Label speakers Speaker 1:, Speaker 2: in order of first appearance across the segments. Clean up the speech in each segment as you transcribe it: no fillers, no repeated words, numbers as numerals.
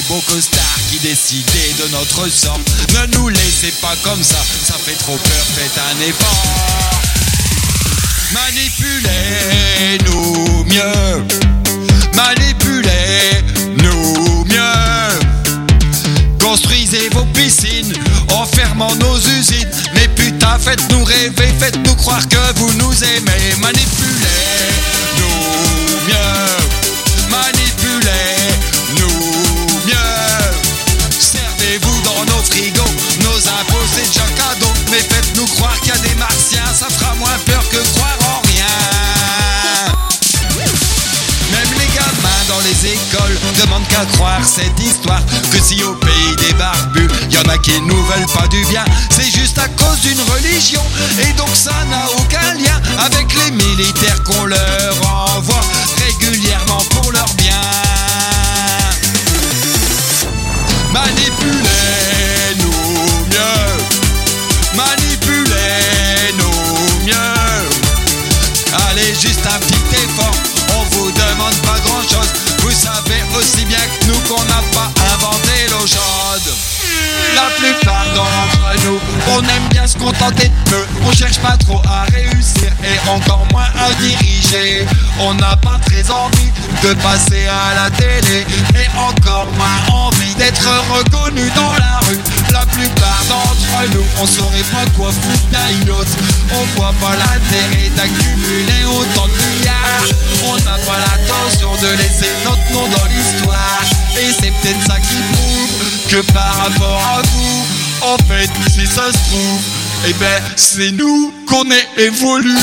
Speaker 1: beaux costards qui décidaient de notre sort. Ne nous laissez pas comme ça fait trop peur, faites un effort. Manipulez-nous mieux, manipulez-nous mieux. Construisez vos piscines en fermant nos usines. Mais putain, faites-nous rêver, faites-nous croire que vous nous aimez. Manipulez-nous mieux, manipulez-nous mieux. Servez-vous dans nos frigos, nos impôts c'est déjà cadeau. Mais faites-nous croire qu'il y a des martiens, ça fera moins peur que croire en rien. Même les gamins dans les écoles demandent qu'à croire cette histoire, que si au pays des barbus y en a qui nous veulent pas du bien, c'est juste à cause d'une religion. Et donc ça n'a aucun lien avec les militaires qu'on leur envoie régulièrement pour leur bien. Manipulez-nous mieux, manipulez-nous mieux. Allez, juste un petit effort, on vous demande pas grand chose. Vous savez aussi bien que nous qu'on n'a pas inventé l'eau chaude. La plupart d'entre nous, on aime bien se contenter de peu. On cherche pas trop à réussir et encore moins à diriger. On n'a pas très envie de passer à la télé et encore moins envie d'être reconnu dans la rue. La plupart d'entre nous, on saurait pas quoi foutre d'un autre. On voit pas l'intérêt d'accumuler autant de milliards. On n'a pas l'intention de laisser notre nom dans l'histoire. Et c'est peut-être ça qui prouve que par rapport à vous, en fait, si ça se trouve, eh ben, c'est nous qu'on est évolué.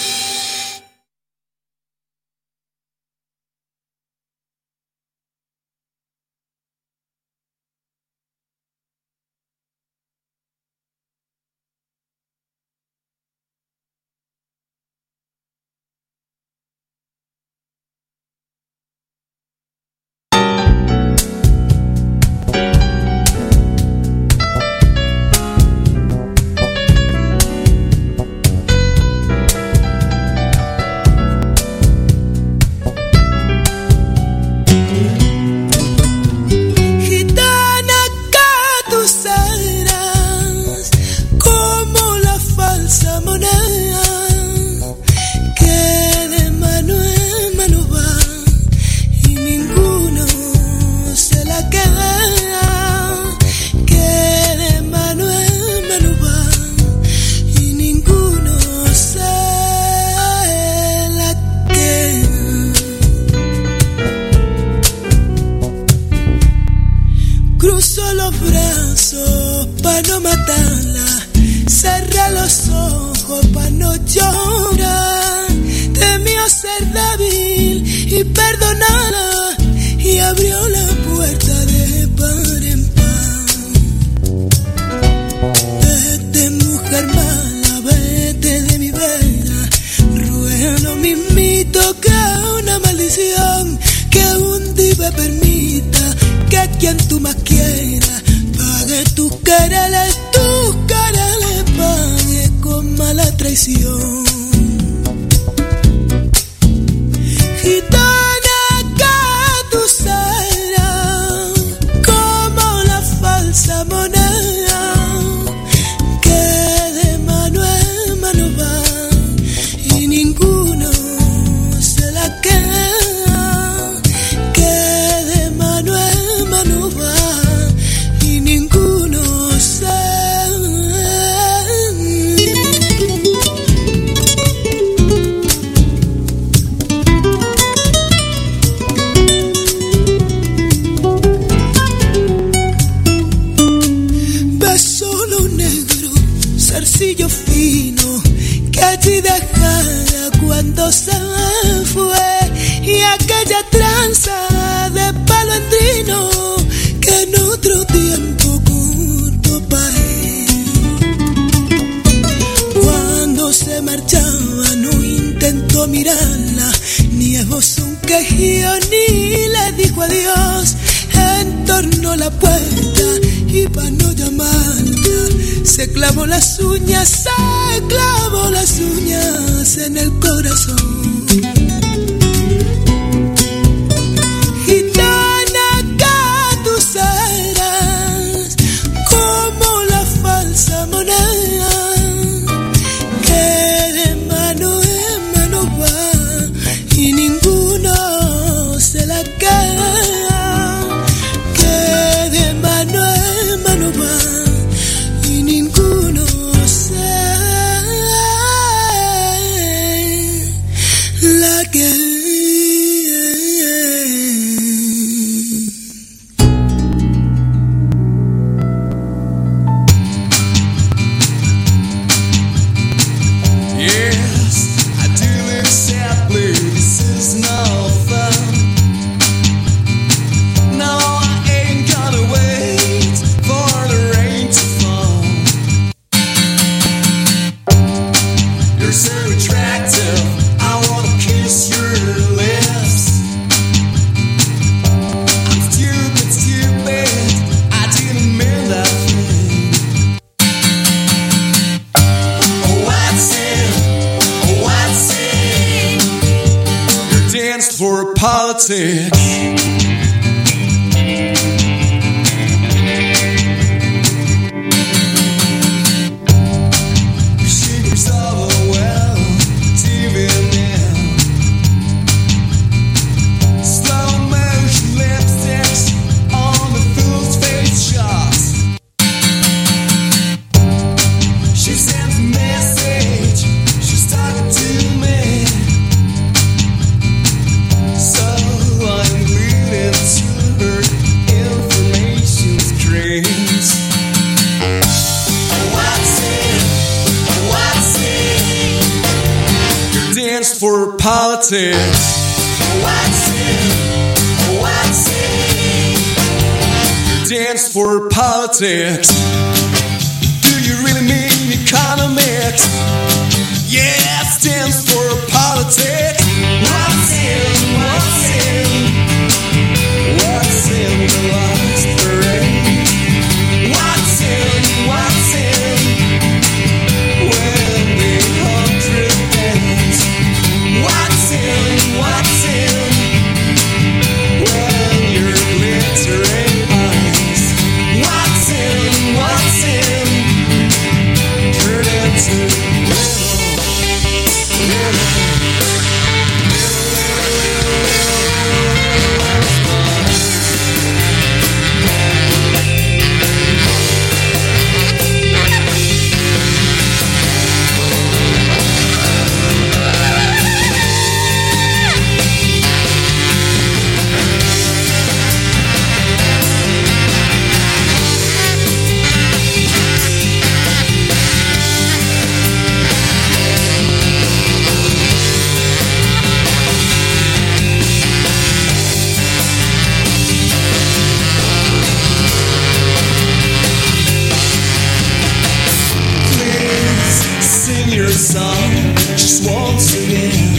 Speaker 2: En el corazón. Gitana, politics. For politics. What's it? Dance for politics. Do you really mean economics? Yes, dance for politics. What's in the last parade? What's in when the 100 bands? What's in when your glittering eyes? What's in turn into song just once again.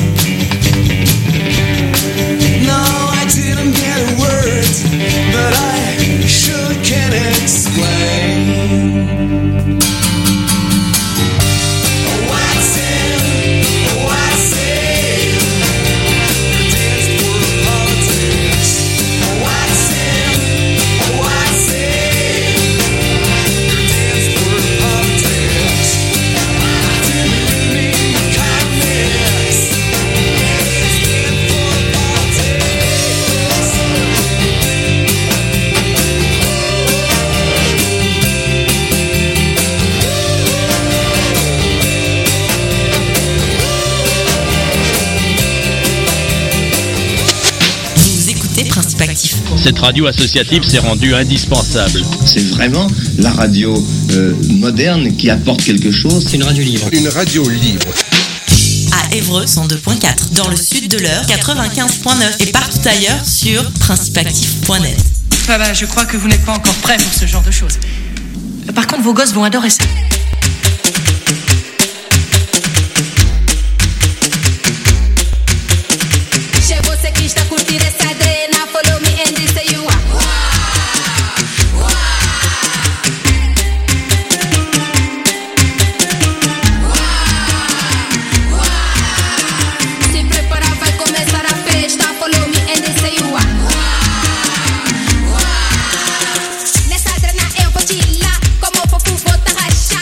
Speaker 2: No, I didn't get a word, but I sure can explain. What's in? Dance for politics. What's in? Dance for politics.
Speaker 3: Cette radio associative s'est rendue indispensable.
Speaker 4: C'est vraiment la radio moderne qui apporte quelque chose.
Speaker 3: C'est une radio libre.
Speaker 5: Une radio libre.
Speaker 6: À Évreux, 102.4. Dans le sud de l'Eure, 95.9. Et partout ailleurs sur principeactif.net.
Speaker 7: Je crois que vous n'êtes pas encore prêts pour ce genre de choses. Par contre, vos gosses vont adorer ça.
Speaker 8: Nessa adrenalina eu vou te lá, como o povo vou te rachar.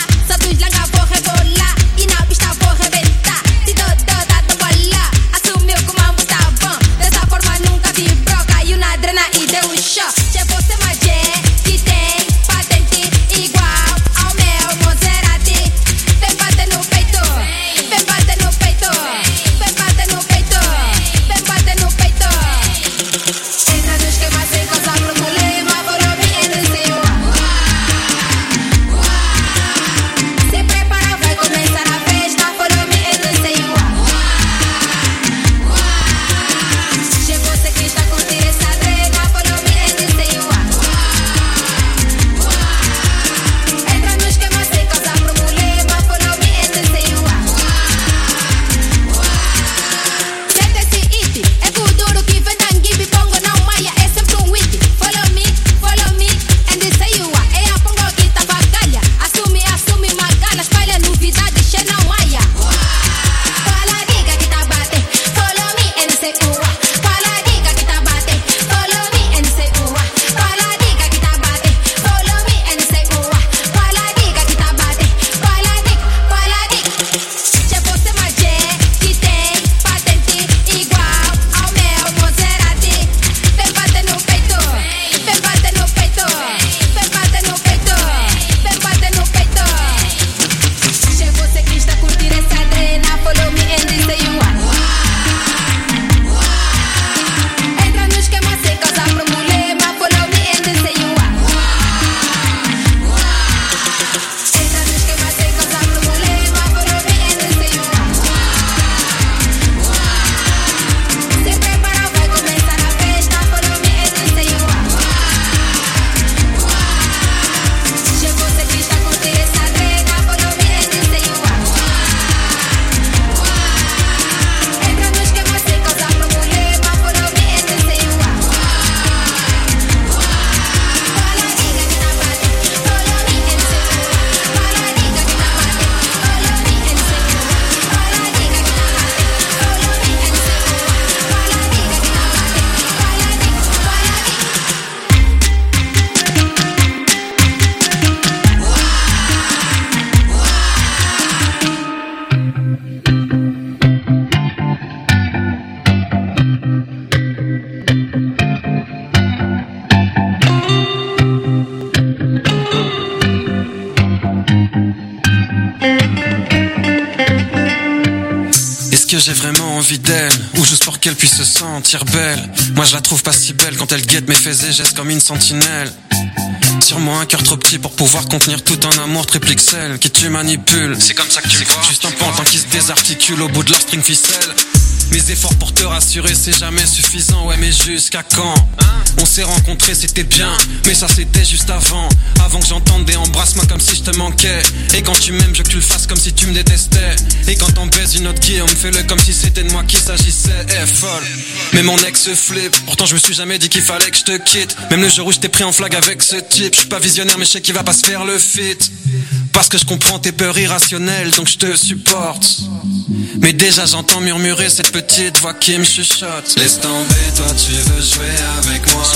Speaker 5: j'ai vraiment envie d'elle, ou juste pour qu'elle puisse se sentir belle. Moi je la trouve pas si belle quand elle guette mes faits et gestes comme une sentinelle. Sur moi un cœur trop petit pour pouvoir contenir tout un amour triple XL qui tu manipules. C'est comme ça que tu me vois. Juste un pantin qui se désarticule au bout de leur string ficelle. Mes efforts pour te rassurer c'est jamais suffisant. Ouais mais jusqu'à quand? On s'est rencontrés c'était bien, mais ça c'était juste avant. Avant que j'entende des embrasse-moi comme si je te manquais. Et quand tu m'aimes je veux que tu le fasses comme si tu me détestais. Et quand t'en baises une autre Guillaume, fais-le comme si c'était de moi qu'il s'agissait. Folle. Mais mon ex se flippe. Pourtant je me suis jamais dit qu'il fallait que je te quitte. Même le jour où je t'ai pris en flag avec ce type. Je suis pas visionnaire mais je sais qu'il va pas se faire le fit. Parce que je comprends tes peurs irrationnelles, donc je te supporte. Mais déjà j'entends murmurer cette petite voix qui me chuchote. Laisse tomber, toi tu veux jouer avec moi.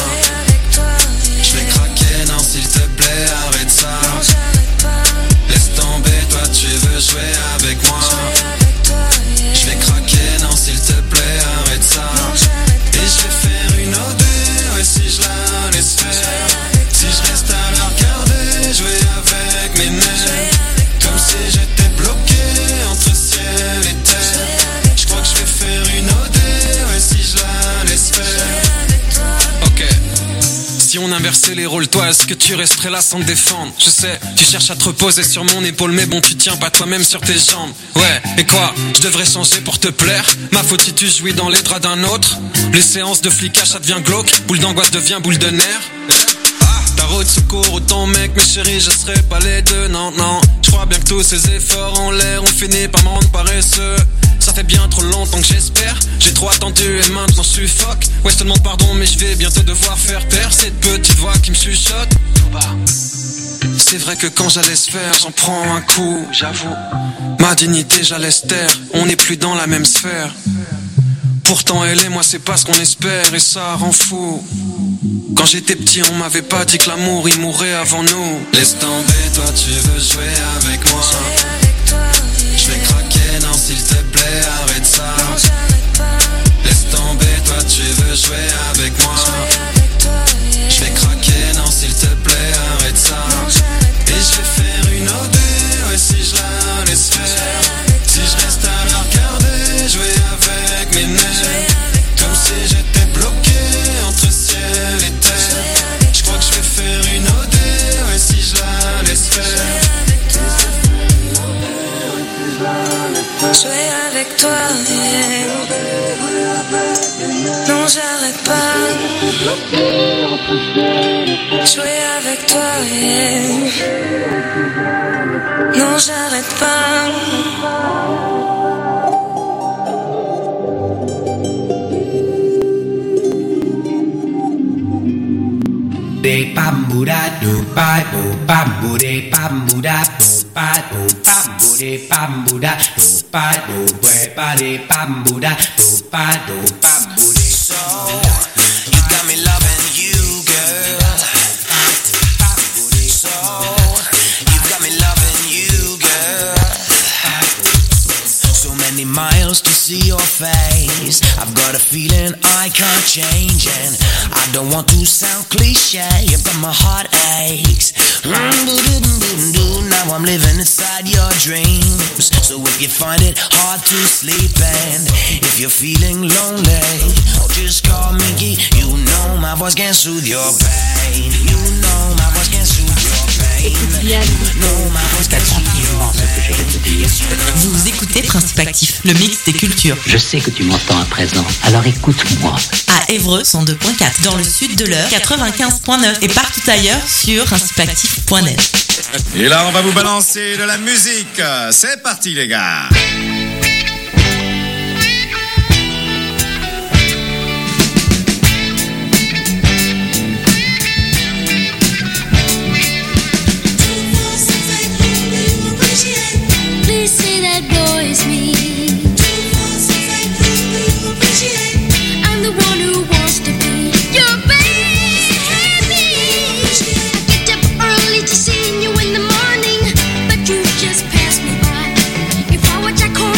Speaker 5: Je vais craquer, non s'il te plaît, arrête ça. Laisse tomber, toi tu veux jouer avec moi. Je vais craquer, non s'il te plaît, arrête ça. Et je vais faire une odeur, et si je la laisse faire. Si je reste à la regarder, jouer avec mes nerfs. Comme si j'étais bloqué entre ciel et terre. Je crois que je vais faire une odeur, et si je la laisse faire. Ok. Si on inversait les rôles, toi, est-ce que tu resterais là sans te défendre? Je sais, tu cherches à te reposer sur mon épaule, mais bon, tu tiens pas toi-même sur tes jambes. Ouais, et quoi? Je devrais changer pour te plaire? Ma faute si tu jouis dans les draps d'un autre? Les séances de flicage, ça devient glauque. Boule d'angoisse devient boule de nerfs. Ta route secours ou ton mec, mais chérie, je serai pas les deux, non, non. Je crois bien que tous ces efforts en l'air ont fini par me rendre paresseux. Ça fait bien trop longtemps que j'espère. J'ai trop attendu et maintenant je suffoque. Ouais, je te demande pardon, mais je vais bientôt devoir faire taire cette petite voix qui me chuchote. C'est vrai que quand j'allais se faire, j'en prends un coup, j'avoue. Ma dignité, j'allais se taire. On n'est plus dans la même sphère. Pourtant elle et moi c'est pas ce qu'on espère et ça rend fou. Quand j'étais petit on m'avait pas dit que l'amour il mourrait avant nous. Laisse tomber, toi tu veux jouer avec moi. Je vais craquer, non s'il te plaît arrête ça. Laisse tomber, toi tu veux jouer avec moi. Je vais craquer, non s'il te plaît arrête ça. Et je vais faire une odeur et si je la laisse faire. Si je reste à la regarder, jouer avec mes nerfs. Comme si j'étais bloqué entre ciel et terre. Je crois que je vais faire une odeur et si je la laisse faire.
Speaker 2: Jouer avec toi, yeah. Non j'arrête pas. Jouer avec toi, yeah. Non j'arrête pas.
Speaker 8: De bambuda do ba do bambude bambuda do ba do bambude bambuda do ba do ba de bambuda do ba do bambude. So you got me loving you, girl. So you got me loving you, girl. So many miles to see your face. I've got a feeling I can't change, and I don't want to sound cliche, but my heart aches. Now I'm living inside your dreams. So if you find it hard to sleep, and if you're feeling lonely, just call me. You know my voice can soothe your pain. You know my voice can soothe your pain. You know my voice can soothe your pain.
Speaker 6: Vous écoutez Principe Actif, le mix des cultures.
Speaker 9: Je sais que tu m'entends à présent, alors écoute-moi.
Speaker 6: À Évreux 102.4, dans le sud de l'heure 95.9 et partout ailleurs sur principeactif.net.
Speaker 1: Et là, on va vous balancer de la musique. C'est parti, les gars.
Speaker 2: Please say that boy is me. I'm the one who wants to be your baby. I get up early to see you in the morning, but you just pass me by. If I watch, I call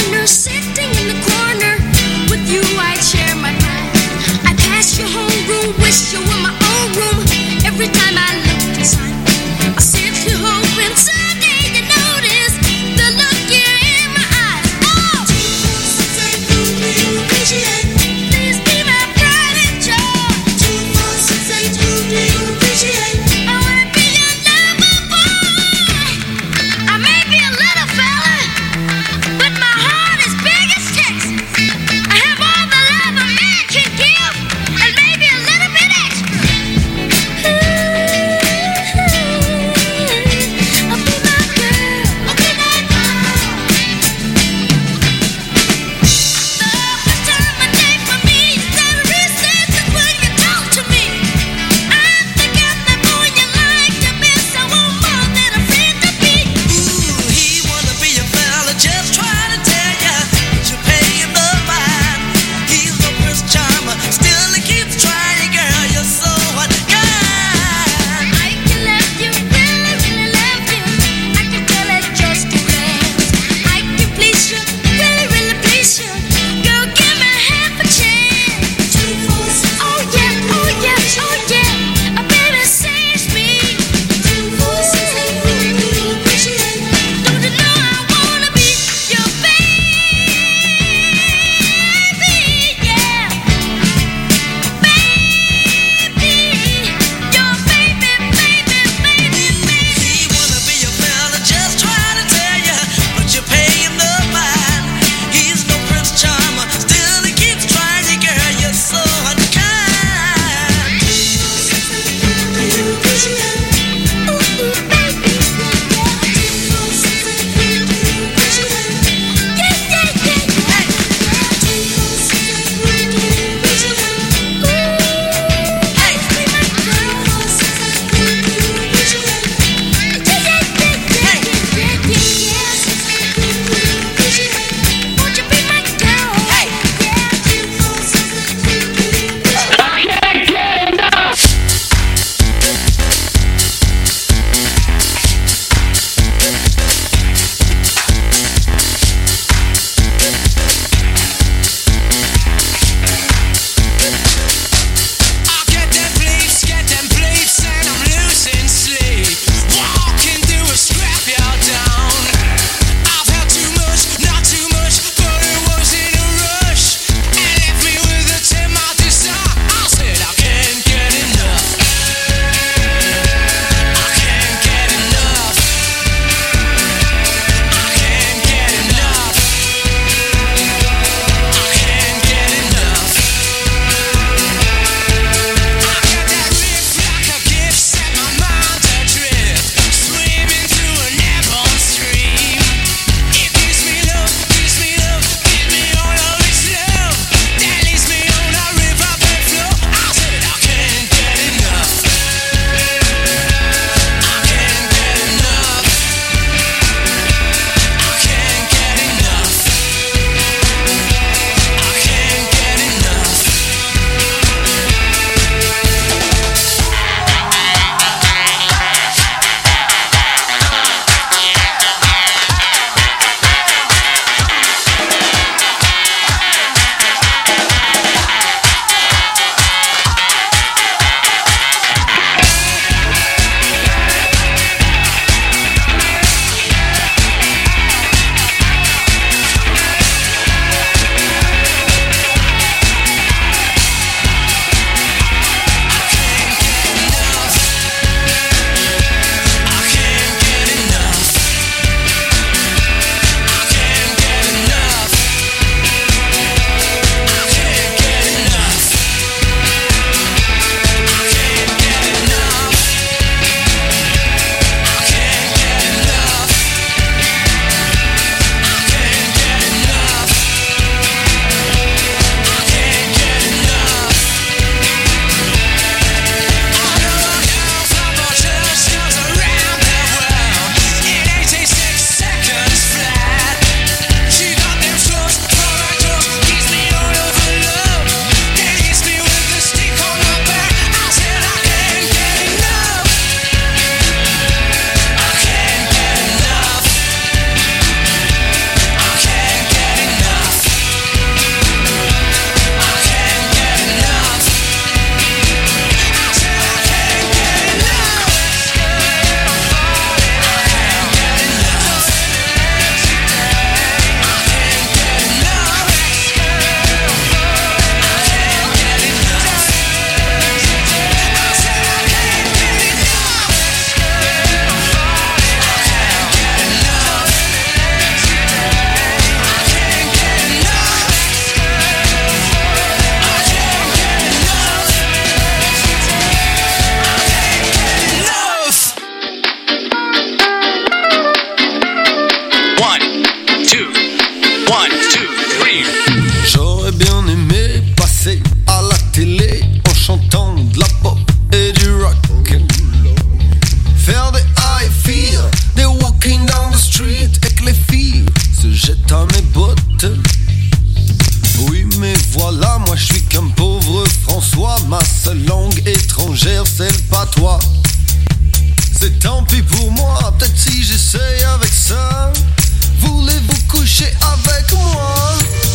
Speaker 10: c'est tant pis pour moi. Peut-être si j'essaye avec ça. Voulez-vous coucher avec moi?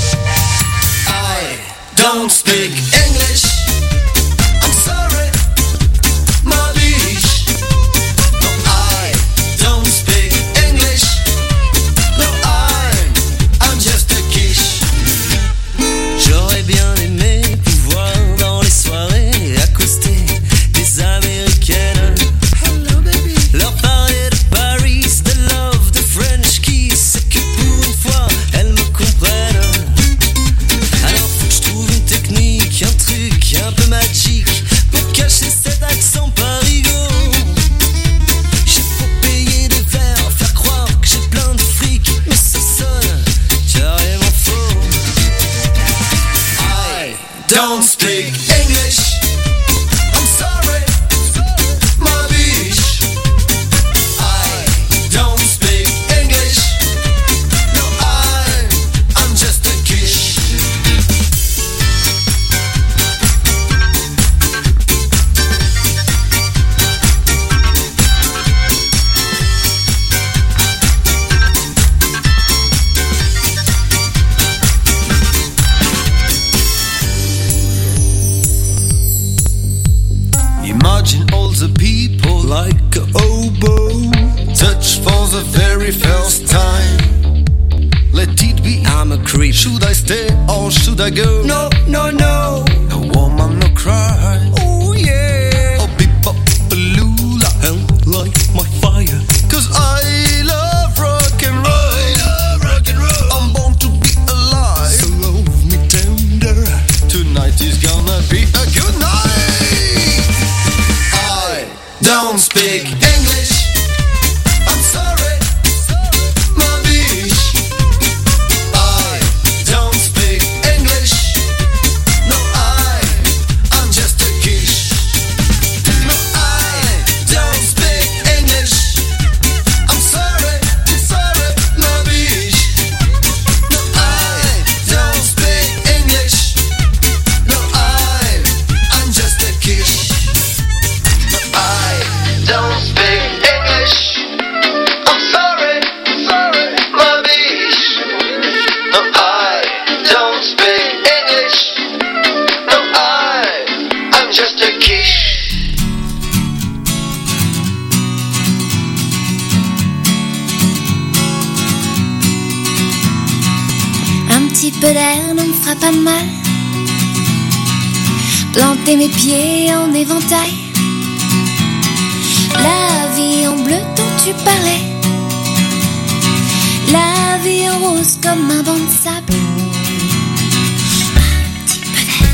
Speaker 10: I don't speak English. I'm sorry, my bitch. No, I don't speak English. No, I'm just a quiche.
Speaker 11: J'aurais bien aimé pouvoir dans les soirées accoster des Américaines.
Speaker 10: Hello baby.
Speaker 11: Leur parler de Paris, de love, de French kiss. C'est que pour une fois elles me comprennent. Alors faut que je trouve une technique, un truc un peu magique pour cacher cet accent parigo. J'ai beau payer des verres, faire croire que j'ai plein de fric, mais ça sonne carrément faux.
Speaker 10: I don't speak English. I'm sorry, my bitch. I don't speak English. No, I'm just a quiche. Imagine all the people like a oboe, touch for the very first time. Let it be,
Speaker 11: I'm a creep.
Speaker 10: should I stay or should I go?
Speaker 11: No, no, no.
Speaker 10: No woman, no cry.
Speaker 11: Oh yeah.
Speaker 10: Oh, beep-bop-a-lula,
Speaker 11: And light my fire.
Speaker 10: 'cause I love rock and roll. I'm born to be alive.
Speaker 11: So love me tender.
Speaker 10: Tonight is gonna be a good night. I don't speak English. I'm sorry, my bitch. I don't speak English. No, I'm just a quiche. No, I don't speak English. I'm sorry, my bitch. No, I don't speak English. No, I'm just a quiche. No, I don't speak English. I'm sorry, my bitch. No, I don't speak English. No, I'm just a quiche.
Speaker 2: Un petit peu d'air ne me fera pas de mal. Planter mes pieds en éventail. La vie en bleu dont tu parlais. La vie en rose comme un banc de sable. Un petit peu d'air.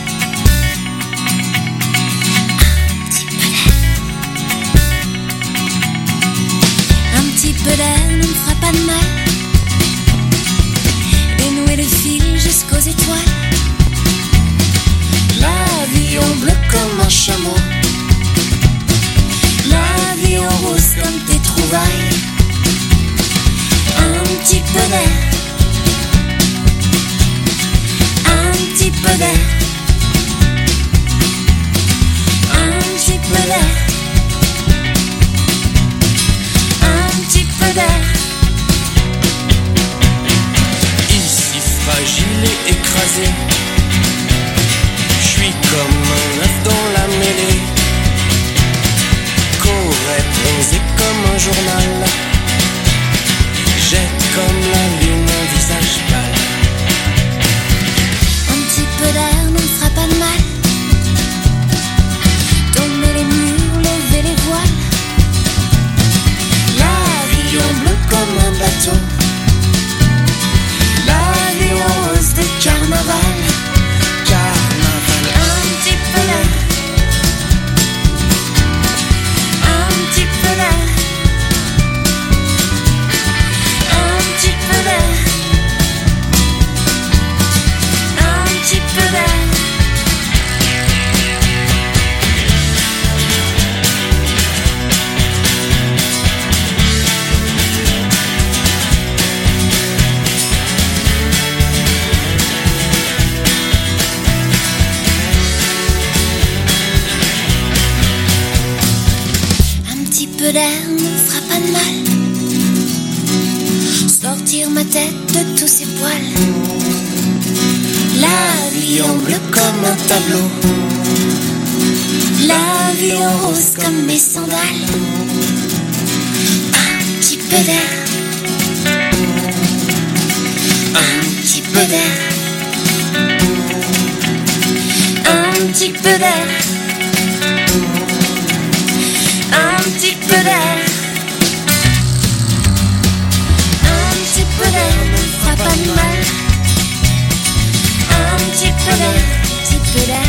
Speaker 2: Un petit peu d'air. Un petit peu d'air ne me fera pas de mal. Dénouer le fil jusqu'aux étoiles. La vie en bleu comme un chameau. La vie en rose comme tes trouvailles. Un petit peu d'air. Un petit peu d'air. Un petit peu d'air. Un petit peu d'air.
Speaker 11: Ici fragile et écrasé. Je suis comme un œuf dans la mêlée. Qu'aurait bronzé comme un journal. Jette comme la lune un visage pâle.
Speaker 2: Un petit peu d'air ne me fera pas de mal. Tomber les murs, lever les voiles. La vie en bleu comme un bateau. La vie en rose de carnaval. Un petit peu d'air. Un petit peu d'air. Un petit peu d'air. peu d'air ne fera pas de mal. Sortir ma tête de tous ces poils. La vie en bleu comme un tableau. La vie en rose comme mes sandales. Un petit peu d'air. Un petit peu d'air. Un petit peu d'air. Un petit peu d'air. Un petit peu d'air ne fera pas de mal. Un petit peu d'air, petit peu d'air.